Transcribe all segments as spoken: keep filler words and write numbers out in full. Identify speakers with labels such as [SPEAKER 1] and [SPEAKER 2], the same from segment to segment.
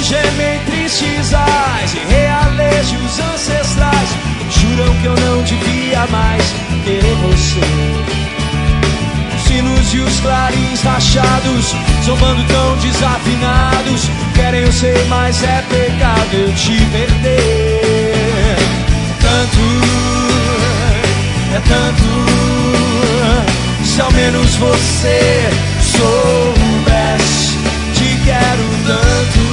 [SPEAKER 1] gemem tristes ais e realejos ancestrais juram que eu não devia mais querer você. Os sinos e os clarins rachados, zombando tão desafinados, querem eu ser, mas é pecado eu te perder. Tanto, é tanto, se ao menos você soubesse, te quero tanto.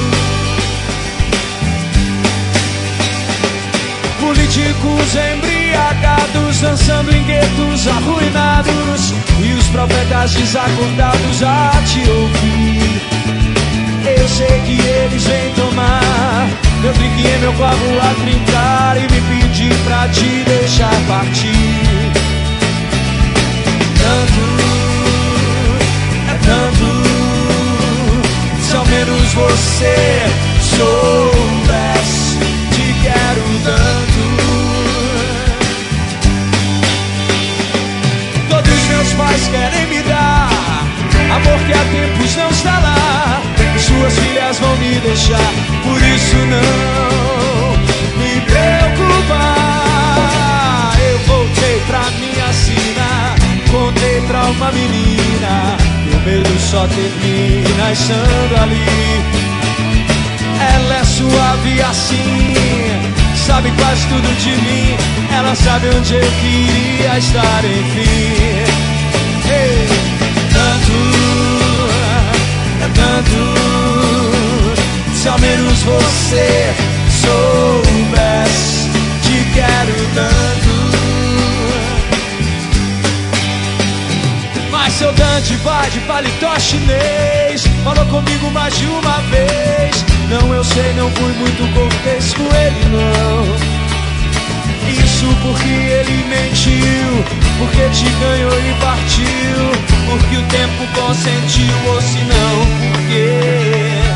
[SPEAKER 1] Políticos embriagados, dançando em guetos arruinados, e os profetas desacordados a te ouvir. Eu sei que eles vêm tomar meu drink e meu copo a trincar e me pedir pra te deixar partir. Tanto, é tanto, se ao menos você soubesse, te quero tanto. Todos meus pais querem me dar amor que há tempos não está lá, e suas filhas vão me deixar, por isso não me preocupa. Eu voltei pra minha sina, contei pra uma menina, meu medo só termina estando ali. Ela é suave assim, sabe quase tudo de mim, ela sabe onde eu queria estar, enfim. Hey, tanto, é tanto, se ao menos você soubesse, te quero tanto. Mas seu Dante vai de paletó chinês, falou comigo mais de uma vez. Não, eu sei, não fui muito cortês com ele, não. Isso porque ele mentiu, porque te ganhou e partiu, porque o tempo consentiu, ou se não, porque